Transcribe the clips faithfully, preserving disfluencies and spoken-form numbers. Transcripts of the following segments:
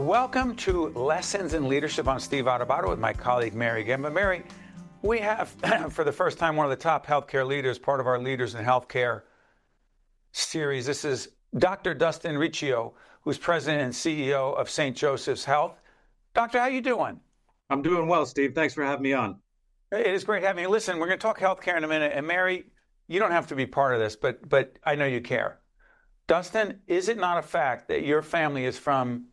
Welcome to Lessons in Leadership. I'm Steve Adubato with my colleague Mary Gamba. Mary, we have, for the first time, one of the top healthcare leaders, part of our Leaders in Healthcare series. This is Doctor Dustin Riccio, who's president and C E O of Saint Joseph's Health. Doctor, how you doing? I'm doing well, Steve. Thanks for having me on. It is great having you. Listen, we're going to talk healthcare in a minute. And Mary, you don't have to be part of this, but but I know you care. Dustin, is it not a fact that your family is from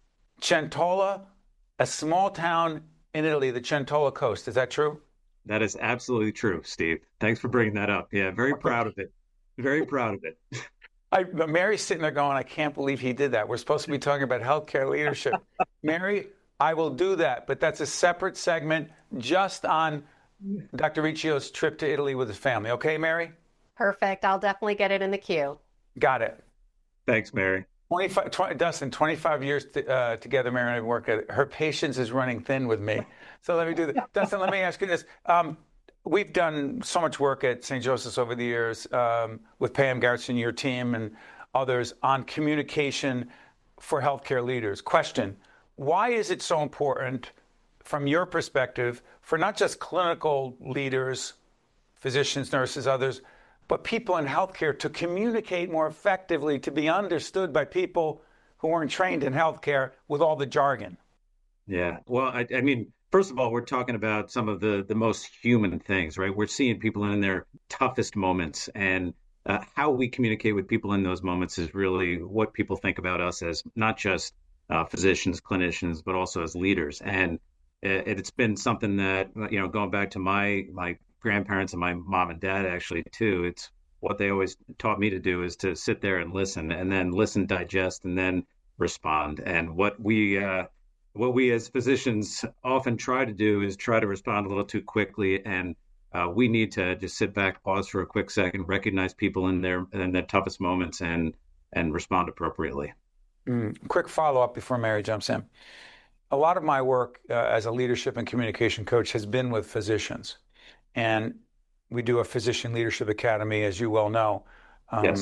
Centola, a small town in Italy, the Centola coast? Is that true? That is absolutely true, Steve. Thanks for bringing that up. Yeah, very proud of it. Very proud of it. I, Mary's sitting there going, I can't believe he did that. We're supposed to be talking about healthcare leadership. Mary, I will do that, but that's a separate segment just on Doctor Riccio's trip to Italy with his family. Okay, Mary? Perfect. I'll definitely get it in the queue. Got it. Thanks, Mary. twenty-five, twenty, Dustin, twenty-five years t- uh, together, Mary and I work at it. Her patience is running thin with me. So let me do that. Dustin, let me ask you this. Um, we've done so much work at Saint Joseph's over the years um, with Pam Garrison, your team, and others on communication for healthcare leaders. Question, why is it so important from your perspective for not just clinical leaders, physicians, nurses, others, but people in healthcare to communicate more effectively, to be understood by people who weren't trained in healthcare with all the jargon? Yeah. Well, I, I mean, first of all, we're talking about some of the, the most human things, right? We're seeing people in their toughest moments, and uh, how we communicate with people in those moments is really what people think about us as not just uh, physicians, clinicians, but also as leaders. And it, it's been something that, you know, going back to my my grandparents and my mom and dad actually too, it's what they always taught me to do is to sit there and listen, and then listen, digest, and then respond. And what we uh, what we as physicians often try to do is try to respond a little too quickly, and uh, we need to just sit back, pause for a quick second, recognize people in their in their toughest moments, and and respond appropriately. Mm. Quick follow up before Mary jumps in. A lot of my work uh, as a leadership and communication coach has been with physicians. And we do a physician leadership academy, as you well know. Um, yes.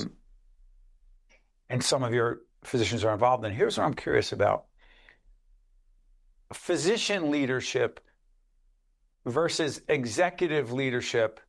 And some of your physicians are involved. And here's what I'm curious about. Physician leadership versus executive leadership,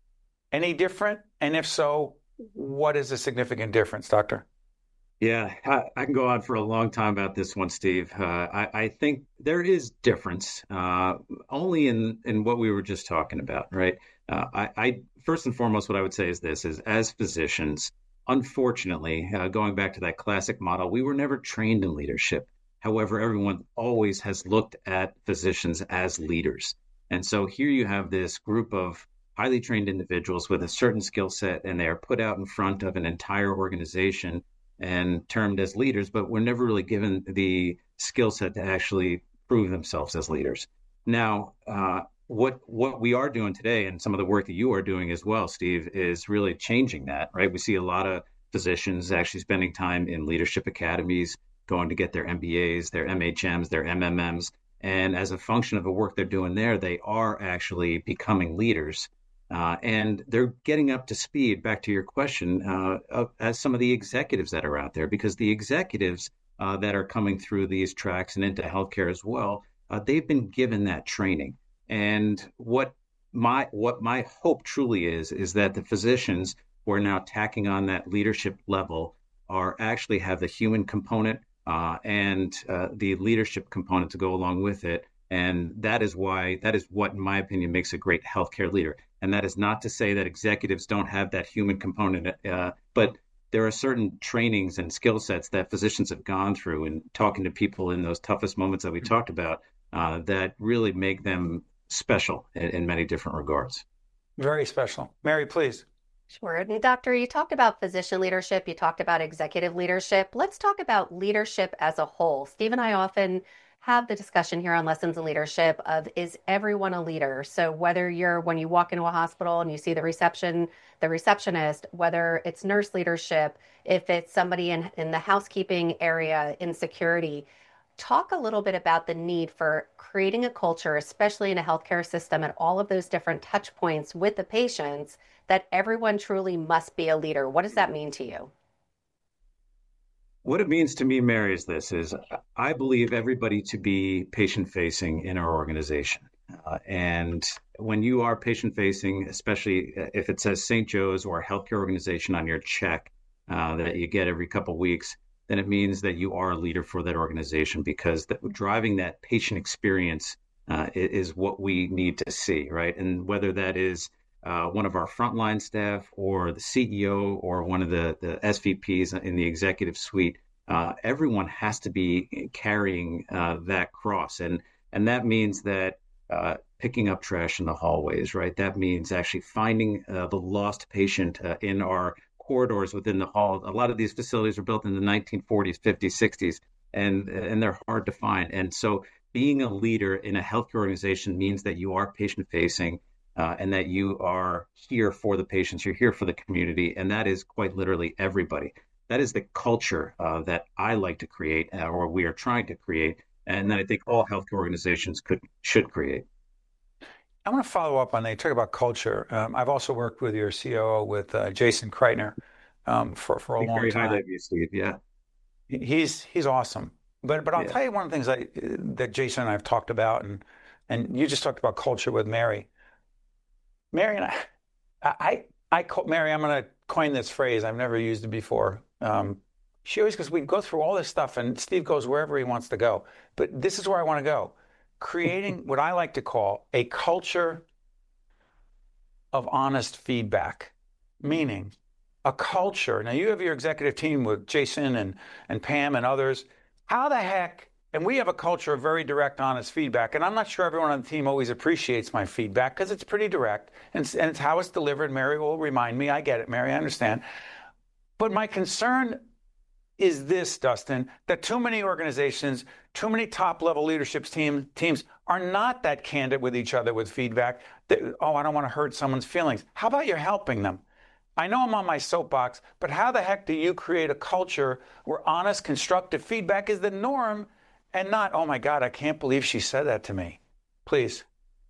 any different? And if so, what is the significant difference, Doctor? Yeah, I, I can go on for a long time about this one, Steve. Uh, I, I think there is difference, uh, only in, in what we were just talking about, right? Uh, I, I first and foremost, what I would say is this: is as physicians, unfortunately, uh, going back to that classic model, we were never trained in leadership. However, everyone always has looked at physicians as leaders, and so here you have this group of highly trained individuals with a certain skill set, and they are put out in front of an entire organization and termed as leaders, but were never really given the skill set to actually prove themselves as leaders. Now, uh, what what we are doing today, and some of the work that you are doing as well, Steve, is really changing that, right? We see a lot of physicians actually spending time in leadership academies, going to get their M B As, their M H Ms, their M M Ms, and as a function of the work they're doing there, they are actually becoming leaders. Uh, and they're getting up to speed, back to your question, uh, of, as some of the executives that are out there, because the executives uh, that are coming through these tracks and into healthcare as well, uh, they've been given that training. And what my what my hope truly is, is that the physicians who are now tacking on that leadership level are actually have the human component uh, and uh, the leadership component to go along with it. And that is why, that is what, in my opinion, makes a great healthcare leader. And that is not to say that executives don't have that human component, uh, but there are certain trainings and skill sets that physicians have gone through and talking to people in those toughest moments that we talked about uh, that really make them special in, in many different regards. Very special. Mary, please. Sure. And Doctor, you talked about physician leadership, you talked about executive leadership. Let's talk about leadership as a whole. Steve and I often have the discussion here on Lessons in Leadership of, is everyone a leader? So whether you're, when you walk into a hospital and you see the reception, the receptionist, whether it's nurse leadership, if it's somebody in, in the housekeeping area, in security, talk a little bit about the need for creating a culture, especially in a healthcare system at all of those different touch points with the patients, that everyone truly must be a leader. What does that mean to you? What it means to me, Mary, is this: is I believe everybody to be patient-facing in our organization. Uh, and when you are patient-facing, especially if it says Saint Joe's or a healthcare organization on your check uh, that you get every couple of weeks, then it means that you are a leader for that organization, because that, driving that patient experience uh, is what we need to see, right? And whether that is uh, one of our frontline staff or the C E O or one of the, the S V Ps in the executive suite, uh, everyone has to be carrying uh, that cross. And, and that means that uh, picking up trash in the hallways, right? That means actually finding uh, the lost patient uh, in our corridors within the hall. A lot of these facilities were built in the nineteen forties, fifties, sixties, and, and they're hard to find. And so being a leader in a healthcare organization means that you are patient-facing, Uh, and that you are here for the patients, you're here for the community, and that is quite literally everybody. That is the culture uh, that I like to create, uh, or we are trying to create, and that I think all healthcare organizations could should create. I want to follow up on that. You talk about culture. Um, I've also worked with your C O O, with uh, Jason Kreitner, um, for for a Think long very time. highly of you, Steve. Yeah, He's he's awesome. But but I'll yeah, tell you one of the things I, that Jason and I have talked about, and and you just talked about culture with Mary. Mary and I, I, I, I Mary, I'm going to coin this phrase. I've never used it before. Um, she always goes, we go through all this stuff, and Steve goes wherever he wants to go. But this is where I want to go. Creating what I like to call a culture of honest feedback, meaning a culture. Now, you have your executive team with Jason and, and Pam and others. How the heck? And we have a culture of very direct, honest feedback. And I'm not sure everyone on the team always appreciates my feedback, because it's pretty direct. And it's, and it's how it's delivered. Mary will remind me. I get it, Mary. I understand. But my concern is this, Dustin, that too many organizations, too many top-level leadership team, teams are not that candid with each other with feedback. That, oh, I don't want to hurt someone's feelings. How about you're helping them? I know I'm on my soapbox, but how the heck do you create a culture where honest, constructive feedback is the norm, and not, oh my God, I can't believe she said that to me? Please.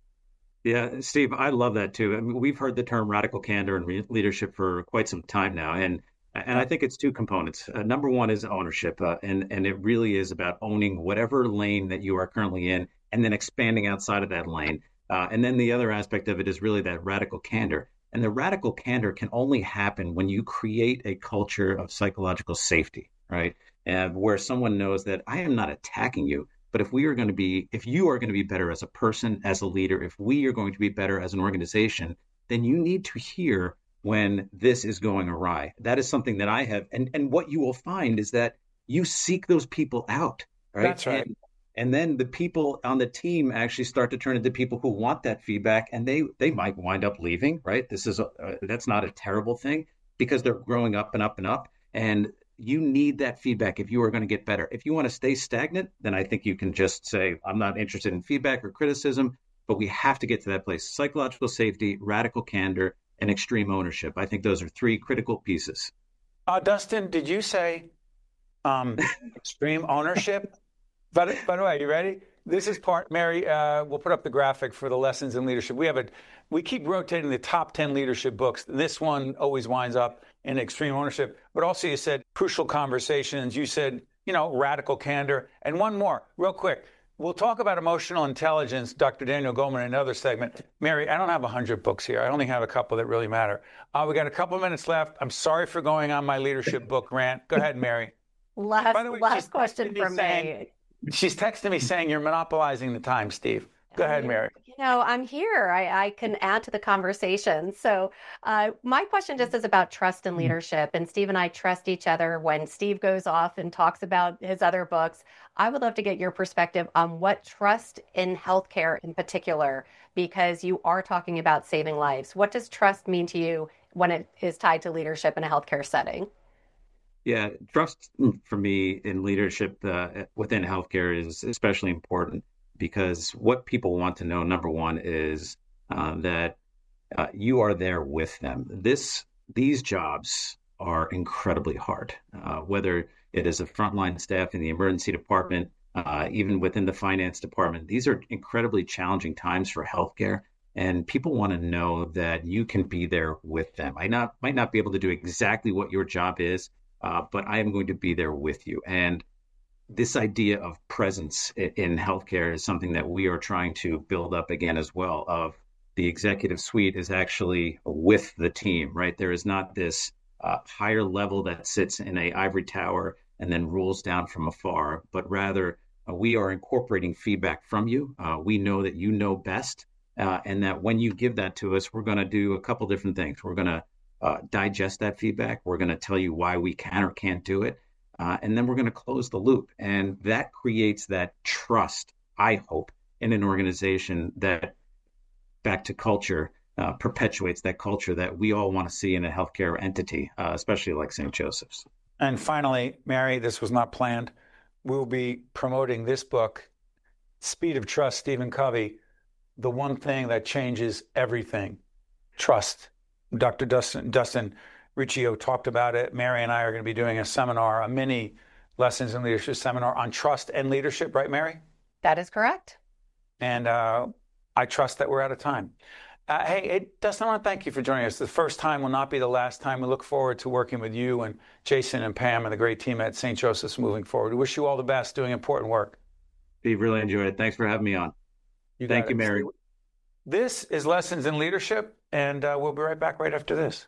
yeah, Steve, I love that too. I mean, we've heard the term radical candor and re- leadership for quite some time now, and and I think it's two components. Uh, number one is ownership, uh, and and it really is about owning whatever lane that you are currently in, and then expanding outside of that lane. Uh, and then the other aspect of it is really that radical candor. And the radical candor can only happen when you create a culture of psychological safety, right? And where someone knows that I am not attacking you, but if we are going to be, if you are going to be better as a person, as a leader, if we are going to be better as an organization, then you need to hear when this is going awry. That is something that I have. And, and what you will find is that you seek those people out, right? That's right. And, and then the people on the team actually start to turn into people who want that feedback, and they they might wind up leaving, right? This is a, uh, that's not a terrible thing, because they're growing up and up and up. And you need that feedback if you are going to get better. If you want to stay stagnant, then I think you can just say, I'm not interested in feedback or criticism, but we have to get to that place. Psychological safety, radical candor, and extreme ownership. I think those are three critical pieces. Uh, Dustin, did you say um, extreme ownership? By, by the way, you ready? This is part, Mary, uh, we'll put up the graphic for the lessons in leadership. We have a, we keep rotating the top ten leadership books. This one always winds up in extreme ownership. But also you said crucial conversations. You said, you know, radical candor. And one more, real quick. We'll talk about emotional intelligence, Doctor Daniel Goleman, in another segment. Mary, I don't have one hundred books here. I only have a couple that really matter. Uh, we got a couple of minutes left. I'm sorry for going on my leadership book rant. Go ahead, Mary. Last, By the way, she's last question texting me from saying- me. She's texting me saying you're monopolizing the time, Steve. Go ahead, Mary. You know, I'm here. I, I can add to the conversation. So uh, my question just is about trust and leadership. And Steve and I trust each other. When Steve goes off and talks about his other books, I would love to get your perspective on what trust in healthcare in particular, because you are talking about saving lives. What does trust mean to you when it is tied to leadership in a healthcare setting? Yeah, trust for me in leadership uh, within healthcare is especially important, because what people want to know, number one, is uh, that uh, you are there with them. This, these jobs are incredibly hard, uh, whether it is a frontline staff in the emergency department, uh, even within the finance department. These are incredibly challenging times for healthcare, and people want to know that you can be there with them. I not might not be able to do exactly what your job is, uh, but I am going to be there with you. And this idea of presence in healthcare is something that we are trying to build up again as well. Of the executive suite is actually with the team, right? There is not this uh, higher level that sits in a ivory tower and then rules down from afar, but rather uh, we are incorporating feedback from you. Uh, we know that you know best, uh, and that when you give that to us, we're going to do a couple different things. We're going to uh, digest that feedback. We're going to tell you why we can or can't do it. Uh, and then we're going to close the loop. And that creates that trust, I hope, in an organization that, back to culture, uh, perpetuates that culture that we all want to see in a healthcare entity, uh, especially like Saint Joseph's. And finally, Mary, this was not planned. We'll be promoting this book, Speed of Trust, Stephen Covey, the one thing that changes everything, trust. Doctor Dustin, Dustin Riccio talked about it. Mary and I are going to be doing a seminar, a mini Lessons in Leadership seminar on trust and leadership, right, Mary? That is correct. And uh, I trust that we're out of time. Uh, hey, it, Dustin, I want to thank you for joining us. The first time will not be the last time. We look forward to working with you and Jason and Pam and the great team at Saint Joseph's moving forward. We wish you all the best doing important work. Steve, really enjoyed it. Thanks for having me on. You thank you, it. Mary. This is Lessons in Leadership, and uh, we'll be right back right after this.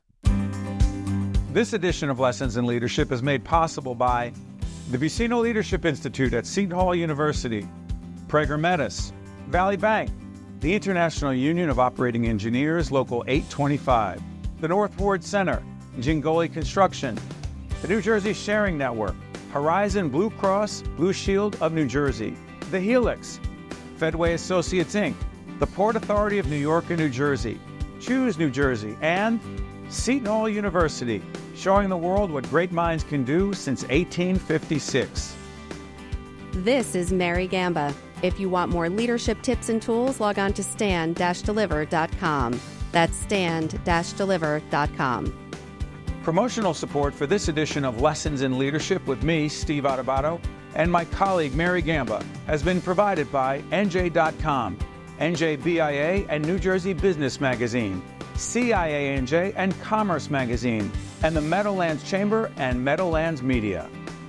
This edition of Lessons in Leadership is made possible by the Vicino Leadership Institute at Seton Hall University, Prager Metis, Valley Bank, the International Union of Operating Engineers, Local eight twenty-five, the North Ward Center, Jingoli Construction, the New Jersey Sharing Network, Horizon Blue Cross Blue Shield of New Jersey, the Helix, Fedway Associates, Incorporated, the Port Authority of New York and New Jersey, Choose New Jersey, and Seton Hall University, showing the world what great minds can do since eighteen fifty-six. This is Mary Gamba. If you want more leadership tips and tools, log on to stand dash deliver dot com. That's stand dash deliver dot com. Promotional support for this edition of Lessons in Leadership with me, Steve Adubato, and my colleague Mary Gamba has been provided by N J dot com, N J B I A and New Jersey Business Magazine, C I A N J and Commerce Magazine, and the Meadowlands Chamber and Meadowlands Media.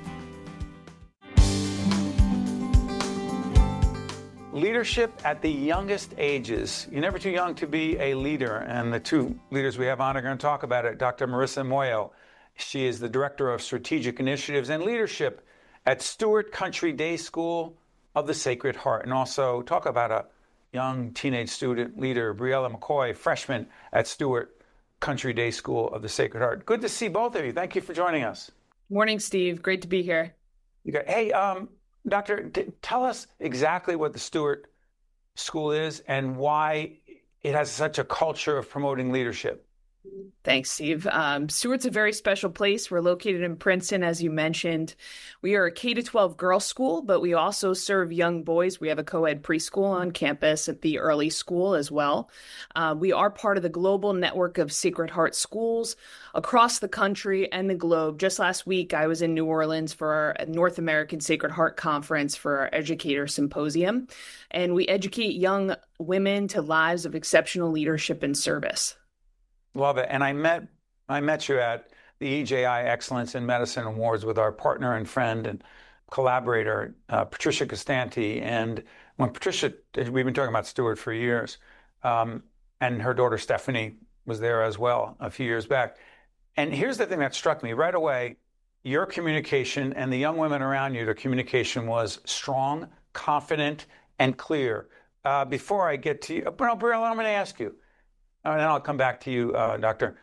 Leadership at the youngest ages. You're never too young to be a leader, and the two leaders we have on are going to talk about it. Doctor Marissa Moyo, she is the Director of Strategic Initiatives and Leadership at Stewart Country Day School of the Sacred Heart, and also talk about a young teenage student leader, Briella McCoy, freshman at Stewart Country Day School of the Sacred Heart. Good to see both of you. Thank you for joining us. Morning, Steve. Great to be here. You got, hey, um, Doctor, t- tell us exactly what the Stewart School is and why it has such a culture of promoting leadership. Thanks, Steve. Um, Stewart's a very special place. We're located in Princeton, as you mentioned. We are a K to twelve girls school, but we also serve young boys. We have a co-ed preschool on campus at the early school as well. Uh, we are part of the global network of Sacred Heart schools across the country and the globe. Just last week, I was in New Orleans for our North American Sacred Heart Conference for our Educator Symposium, and we educate young women to lives of exceptional leadership and service. Love it. And I met I met you at the E J I Excellence in Medicine Awards with our partner and friend and collaborator, uh, Patricia Costanti. And when Patricia, we've been talking about Stewart for years, um, and her daughter Stephanie was there as well a few years back. And here's the thing that struck me right away. Your communication and the young women around you, their communication was strong, confident, and clear. Uh, before I get to you, but Briella, I'm going to ask you, and then I'll come back to you, uh, Doctor.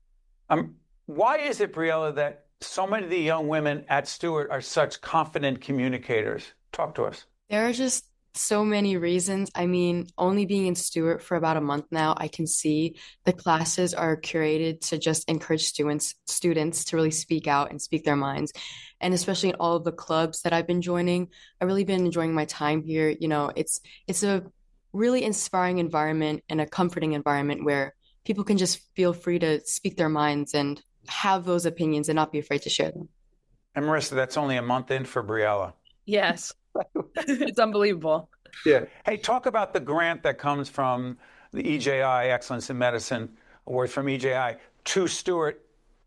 Um, why is it, Briella, that so many of the young women at Stewart are such confident communicators? Talk to us. There are just so many reasons. I mean, only being in Stewart for about a month now, I can see the classes are curated to just encourage students students to really speak out and speak their minds. And especially in all of the clubs that I've been joining, I've really been enjoying my time here. You know, it's it's a really inspiring environment and a comforting environment where people can just feel free to speak their minds and have those opinions and not be afraid to share them. And Marissa, that's only a month in for Briella. Yes. It's unbelievable. Yeah. Hey, talk about the grant that comes from the E J I Excellence in Medicine Award from E J I to Stewart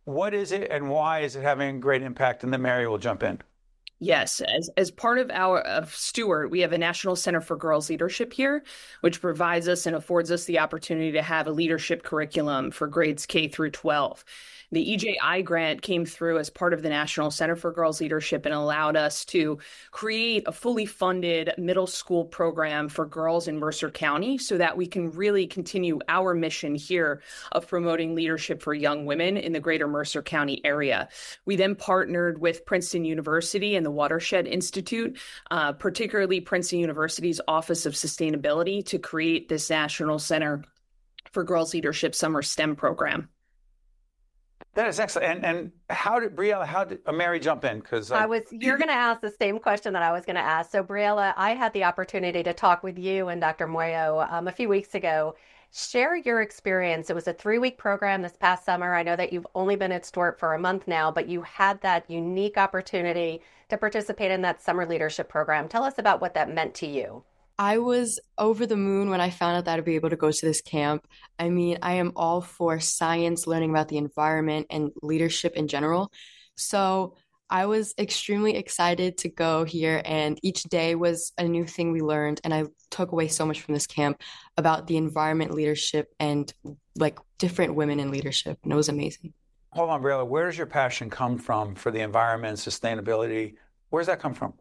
What is it and why is it having a great impact? And then Mary will jump in. Yes, as as part of our of Stewart, we have a National Center for Girls Leadership here, which provides us and affords us the opportunity to have a leadership curriculum for grades K through twelve. The E J I grant came through as part of the National Center for Girls Leadership and allowed us to create a fully funded middle school program for girls in Mercer County so that we can really continue our mission here of promoting leadership for young women in the greater Mercer County area. We then partnered with Princeton University and the Watershed Institute, uh, particularly Princeton University's Office of Sustainability, to create this National Center for Girls Leadership Summer STEM program. That is excellent. And and how did Briella, how did uh, Mary jump in? Because I was, you're going to ask the same question that I was going to ask. So, Briella, I had the opportunity to talk with you and Doctor Moyo um, a few weeks ago. Share your experience. It was a three-week program this past summer. I know that you've only been at Stewart for a month now, but you had that unique opportunity to participate in that summer leadership program. Tell us about what that meant to you. I was over the moon when I found out that I'd be able to go to this camp. I mean, I am all for science, learning about the environment and leadership in general. So I was extremely excited to go here, and each day was a new thing we learned. And I took away so much from this camp about the environment, leadership, and like different women in leadership. And it was amazing. Hold on, Briella, where does your passion come from for the environment, sustainability? Where does that come from?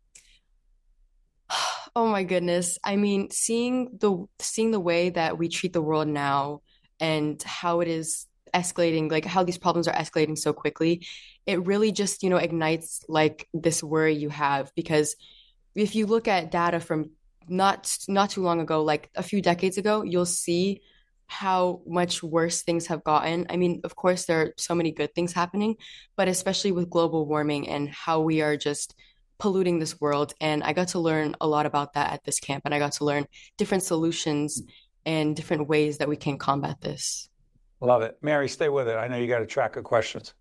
Oh my goodness. I mean, seeing the seeing the way that we treat the world now and how it is escalating, like how these problems are escalating so quickly, it really just, you know, ignites like this worry you have. Because if you look at data from not not too long ago, like a few decades ago, you'll see how much worse things have gotten. I mean, of course, there are so many good things happening, but especially with global warming and how we are just polluting this world. And I got to learn a lot about that at this camp. And I got to learn different solutions and different ways that we can combat this. Love it. Mary, stay with it. I know you got a track of questions.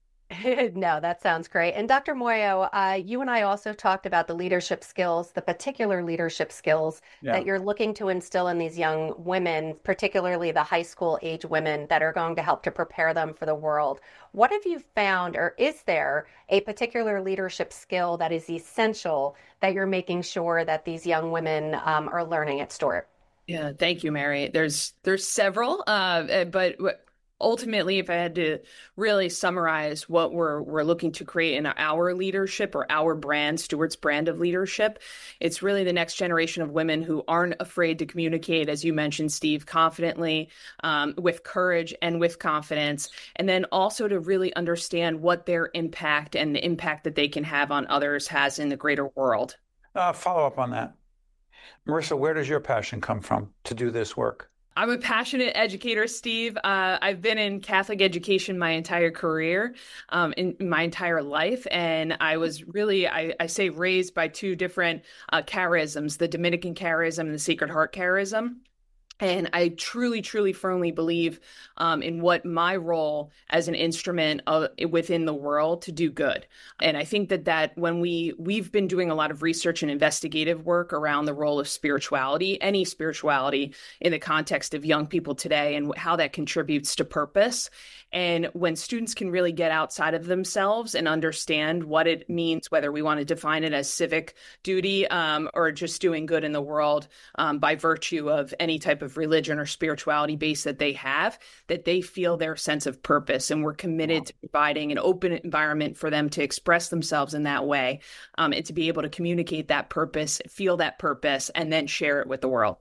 No, that sounds great. And Doctor Moyo, uh, you and I also talked about the leadership skills, the particular leadership skills Yeah. that you're looking to instill in these young women, particularly the high school age women that are going to help to prepare them for the world. What have you found, or is there a particular leadership skill that is essential that you're making sure that these young women um, are learning at Stewart? Yeah, thank you, Mary. There's there's several, uh, but ultimately, if I had to really summarize what we're we're looking to create in our leadership or our brand, Stewart's brand of leadership, it's really the next generation of women who aren't afraid to communicate, as you mentioned, Steve, confidently, um, with courage and with confidence, and then also to really understand what their impact and the impact that they can have on others has in the greater world. Uh, follow up on that. Marissa, where does your passion come from to do this work? I'm a passionate educator, Steve. Uh, I've been in Catholic education my entire career, um, in my entire life. And I was really, I, I say, raised by two different uh, charisms, the Dominican charism and the Sacred Heart charism. And I truly, truly, firmly believe um, in what my role as an instrument of, within the world to do good. And I think that that when we, we've been doing a lot of research and investigative work around the role of spirituality, any spirituality in the context of young people today and how that contributes to purpose. And when students can really get outside of themselves and understand what it means, whether we want to define it as civic duty um, or just doing good in the world um, by virtue of any type of religion or spirituality base that they have, that they feel their sense of purpose. And we're committed wow. to providing an open environment for them to express themselves in that way um, and to be able to communicate that purpose, feel that purpose, and then share it with the world.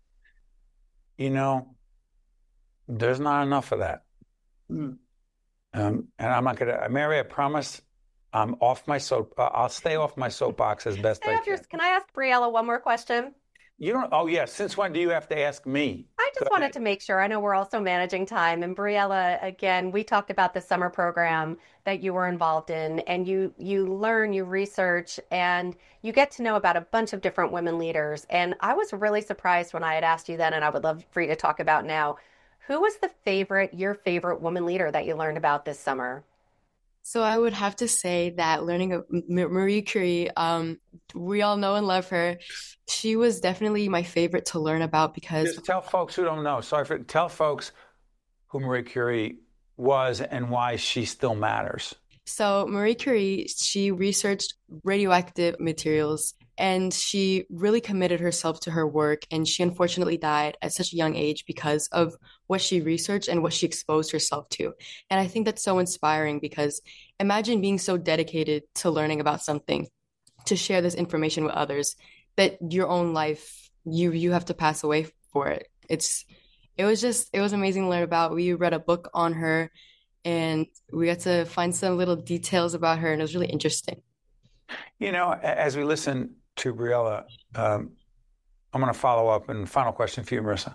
You know, there's not enough of that. Mm. Um, and I'm not going to, Mary, I promise I'm off my soap. Uh, I'll stay off my soapbox as best I can. Your, can I ask Briella one more question? You don't, oh yeah, since when do you have to ask me? I just Go wanted ahead. to make sure. I know we're also managing time. And Briella, again, we talked about the summer program that you were involved in, and you you learn, you research, and you get to know about a bunch of different women leaders. And I was really surprised when I had asked you then, and I would love for you to talk about now. Who was the favorite, your favorite woman leader that you learned about this summer? So I would have to say that learning of Marie Curie, um, we all know and love her. She was definitely my favorite to learn about because... Just tell folks who don't know. Sorry for... Tell folks who Marie Curie was and why she still matters? So Marie Curie, she researched radioactive materials and she really committed herself to her work. And she unfortunately died at such a young age because of what she researched and what she exposed herself to. And I think that's so inspiring because imagine being so dedicated to learning about something, to share this information with others, that your own life, you you have to pass away for it. It's it was just it was amazing to learn about. We read a book on her and we got to find some little details about her, and it was really interesting. You know, as we listen to Briella, um, I'm going to follow up, and final question for you, Marissa.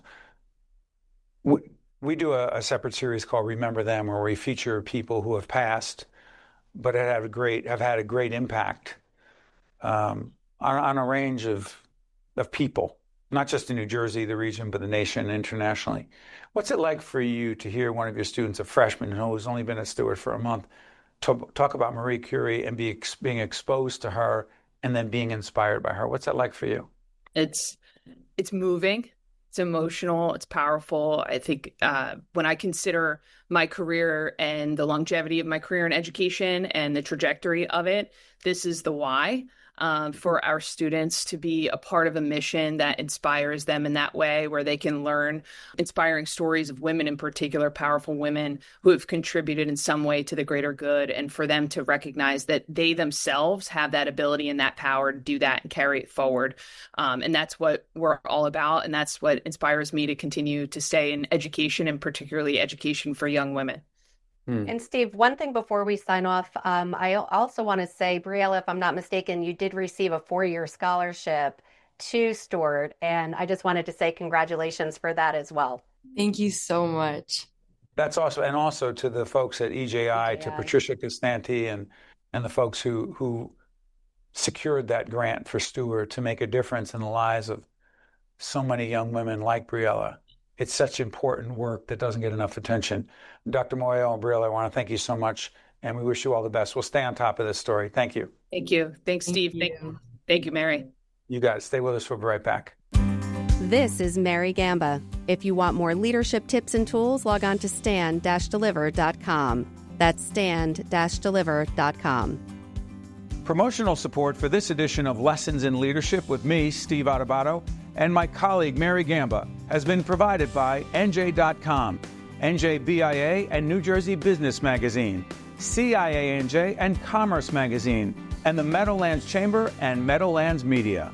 We, we do a, a separate series called Remember Them, where we feature people who have passed, but have had a great have had a great impact um, on, on a range of of people, not just in New Jersey, the region, but the nation, internationally. What's it like for you to hear one of your students, a freshman who's only been at Stewart for a month, talk, talk about Marie Curie and be being exposed to her and then being inspired by her? What's that like for you? It's it's moving. It's emotional. It's powerful. I think uh, when I consider my career and the longevity of my career in education and the trajectory of it, this is the why. Um, for our students to be a part of a mission that inspires them in that way, where they can learn inspiring stories of women in particular, powerful women who have contributed in some way to the greater good, and for them to recognize that they themselves have that ability and that power to do that and carry it forward. Um, and that's what we're all about. And that's what inspires me to continue to stay in education, and particularly education for young women. And Steve, one thing before we sign off, um, I also want to say, Briella, if I'm not mistaken, you did receive a four-year scholarship to Stewart, and I just wanted to say congratulations for that as well. Thank you so much. That's also, and also to the folks at E J I, E J I. to Patricia Costanti and and the folks who who secured that grant for Stewart to make a difference in the lives of so many young women like Briella. It's such important work that doesn't get enough attention. Doctor Moyo and Briella, I want to thank you so much, and we wish you all the best. We'll stay on top of this story. Thank you. Thank you. Thanks, Thank Steve. you. Thank you. Thank you, Mary. You guys stay with us. We'll be right back. This is Mary Gamba. If you want more leadership tips and tools, log on to stand dash deliver dot com. That's stand dash deliver dot com. Promotional support for this edition of Lessons in Leadership with me, Steve Adubato, and my colleague Mary Gamba has been provided by N J dot com, N J B I A and New Jersey Business Magazine, C I A N J and Commerce Magazine, and the Meadowlands Chamber and Meadowlands Media.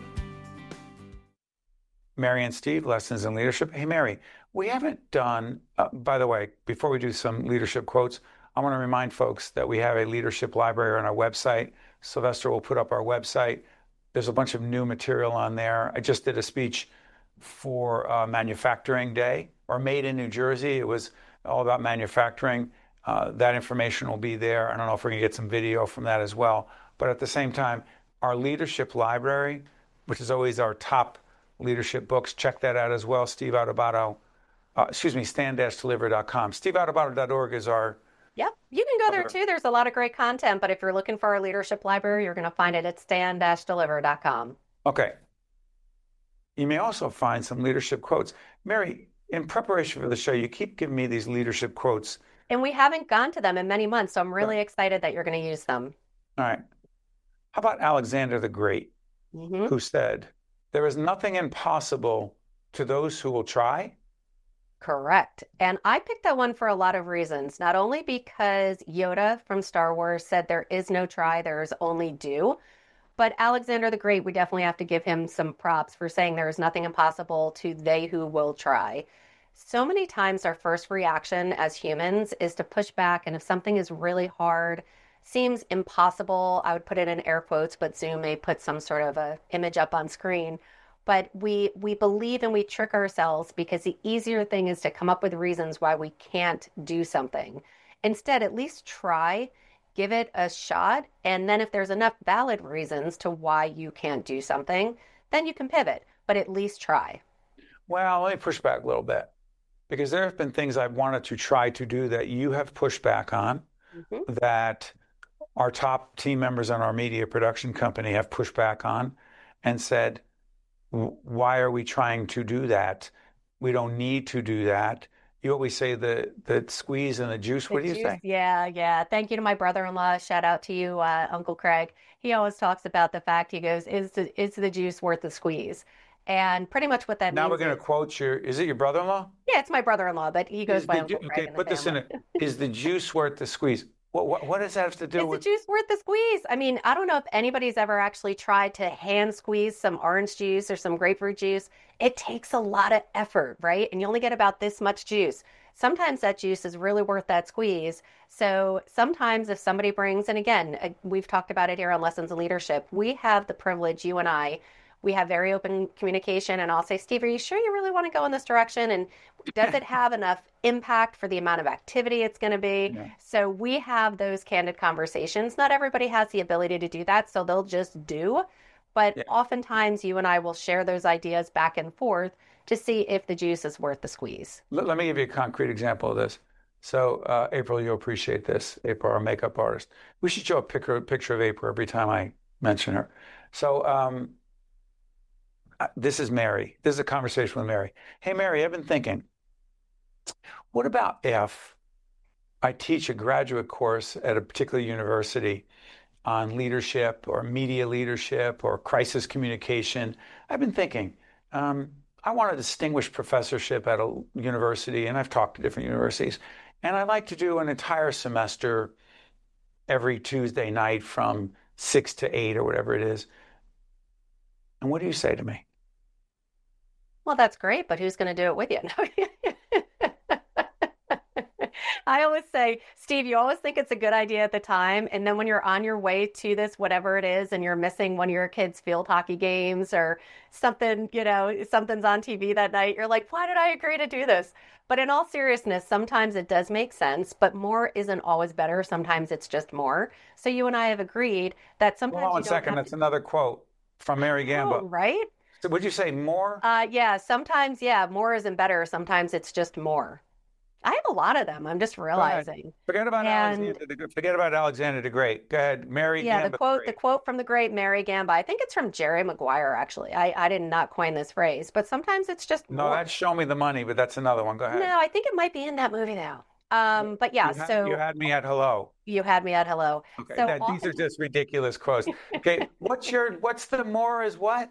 Mary and Steve, Lessons in Leadership. Hey, Mary, we haven't done, uh, by the way, before we do some leadership quotes, I want to remind folks that we have a leadership library on our website. Sylvester will put up our website. There's a bunch of new material on there. I just did a speech for uh, Manufacturing Day, or Made in New Jersey. It was all about manufacturing. Uh, that information will be there. I don't know if we're going to get some video from that as well. But at the same time, our leadership library, which is always our top leadership books, check that out as well. Steve Adubato, uh, excuse me, stand dash deliver dot com. steve adubato dot org is our... Yep, you can go there too. There's a lot of great content, but if you're looking for our leadership library, you're going to find it at stand dash deliver dot com. Okay. You may also find some leadership quotes. Mary, in preparation for the show, you keep giving me these leadership quotes. And we haven't gone to them in many months, so I'm really excited that you're going to use them. All right. How about Alexander the Great, Mm-hmm. who said, "There is nothing impossible to those who will try"? Correct. And I picked that one for a lot of reasons, not only because Yoda from Star Wars said there is no try, there is only do, but Alexander the Great, we definitely have to give him some props for saying there is nothing impossible to they who will try. So many times our first reaction as humans is to push back, and if something is really hard, seems impossible, I would put it in air quotes, but Zoom may put some sort of a image up on screen. But we we believe and we trick ourselves because the easier thing is to come up with reasons why we can't do something. Instead, at least try, give it a shot, and then if there's enough valid reasons to why you can't do something, then you can pivot, but at least try. Well, let me push back a little bit, because there have been things I've wanted to try to do that you have pushed back on, Mm-hmm. that our top team members on our media production company have pushed back on and said, why are we trying to do that? We don't need to do that. You always say the the squeeze and the juice. What The do you juice, say? yeah, yeah. Thank you to my brother-in-law. Shout out to you, uh, Uncle Craig. He always talks about the fact, he goes, is the is the juice worth the squeeze? And pretty much what that Now we're means going to is, quote your, is it your brother-in-law? yeah, it's my brother-in-law, but he goes Is by the, Uncle ju- Craig okay, in the put this in family. it. Is the juice worth the squeeze? What, what, what does that have to do Is the with? juice worth the squeeze? I mean, I don't know if anybody's ever actually tried to hand squeeze some orange juice or some grapefruit juice. It takes a lot of effort, right? And you only get about this much juice. Sometimes that juice is really worth that squeeze. So sometimes if somebody brings, and again, uh, we've talked about it here on Lessons in Leadership, we have the privilege, you and I, we have very open communication, and I'll say, Steve, are you sure you really want to go in this direction? And does it have enough impact for the amount of activity it's going to be? Yeah. So we have those candid conversations. Not everybody has the ability to do that, so they'll just do. But Yeah. oftentimes you and I will share those ideas back and forth to see if the juice is worth the squeeze. Let, let me give you a concrete example of this. So, uh, April, you'll appreciate this. April, our makeup artist. We should show a picture, picture of April every time I mention her. So, um, uh, this is Mary. This is a conversation with Mary. Hey, Mary, I've been thinking, what about if I teach a graduate course at a particular university on leadership or media leadership or crisis communication? I've been thinking, um, I want a distinguished professorship at a university, and I've talked to different universities, and I like to do an entire semester every Tuesday night from six to eight or whatever it is. And what do you say to me? Well, that's great, but who's going to do it with you? I always say, Steve, you always think it's a good idea at the time. And then when you're on your way to this, whatever it is, and you're missing one of your kids' field hockey games or something, you know, something's on T V that night, you're like, why did I agree to do this? But in all seriousness, sometimes it does make sense, but more isn't always better. Sometimes it's just more. So you and I have agreed that sometimes Hold on you one don't second. have That's to, another quote from Mary oh, Gamba. right? So would you say more? Uh, yeah, sometimes, yeah, more isn't better. Sometimes it's just more. I have a lot of them. I'm just Go ahead. realizing. Forget about And Alexander. the- Forget about Alexander the Great. Go ahead, Mary yeah, the Gamba. quote, the Great. quote from the great Mary Gamba. I think it's from Jerry Maguire, actually. I, I did not coin this phrase, but sometimes it's just No, more. that's Show Me the Money, but that's another one. Go ahead. No, I think it might be in that movie though. Um, but yeah, You had, so you had me at hello. you had me at hello. Okay, So that, these are often, just ridiculous quotes. Okay, what's your what's the more is what?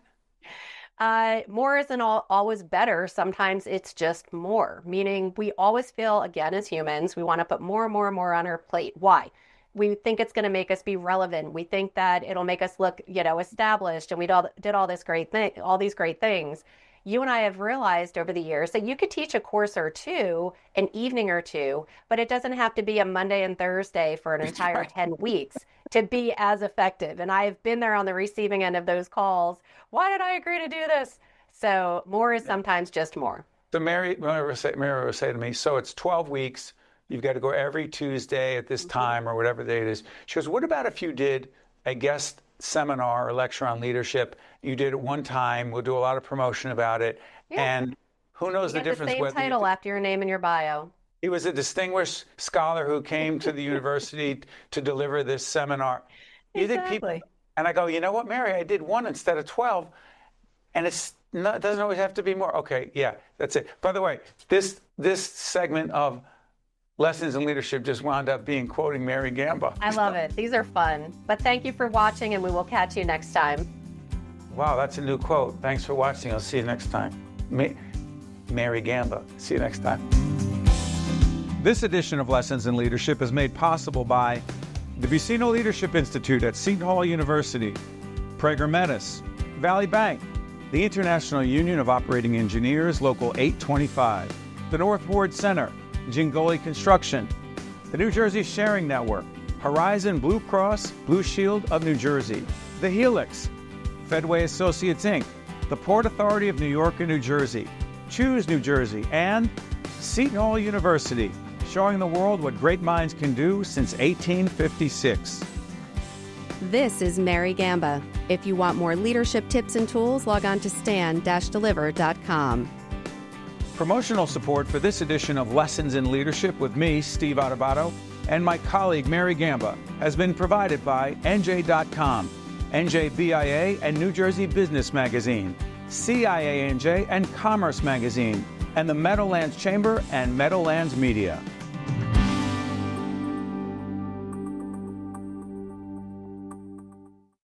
uh, more isn't all, always better. Sometimes it's just more, meaning we always feel, again, as humans, we want to put more and more and more on our plate. Why? We think it's going to make us be relevant. We think that it'll make us look, you know, established, and we all did all this great thing, all these great things. You and I have realized over the years that you could teach a course or two, an evening or two, but it doesn't have to be a Monday and Thursday for an That's entire right. ten weeks to be as effective. And I've been there on the receiving end of those calls. Why did I agree to do this? So more is sometimes just more. So Mary, Mary will say, Mary will say to me, so it's twelve weeks. You've got to go every Tuesday at this time or whatever day it is. She goes, what about if you did a guest seminar or lecture on leadership? You did it one time. We'll do a lot of promotion about it. Yeah. And who knows You the get the difference same whether you title after your name and your bio. He was a distinguished scholar who came to the university to deliver this seminar. You think people, Exactly. and I go, you know what, Mary, I did one instead of twelve, and it's not, it doesn't always have to be more. Okay, yeah, that's it. By the way, this this segment of Lessons in Leadership just wound up being quoting Mary Gamba. I love it. These are fun. But thank you for watching, and we will catch you next time. Wow, that's a new quote. Thanks for watching. I'll see you next time. Ma- Mary Gamba. See you next time. This edition of Lessons in Leadership is made possible by the Buccino Leadership Institute at Seton Hall University, Prager Metis, Valley Bank, the International Union of Operating Engineers, Local eight twenty-five, the North Ward Center, Jingoli Construction, the New Jersey Sharing Network, Horizon Blue Cross Blue Shield of New Jersey, the Helix, Fedway Associates Incorporated, the Port Authority of New York and New Jersey, Choose New Jersey, and Seton Hall University, showing the world what great minds can do since eighteen fifty-six. This is Mary Gamba. If you want more leadership tips and tools, log on to stand dash deliver dot com. Promotional support for this edition of Lessons in Leadership with me, Steve Adubato, and my colleague Mary Gamba has been provided by N J dot com, N J B I A and New Jersey Business Magazine, C I A N J and Commerce Magazine, and the Meadowlands Chamber and Meadowlands Media.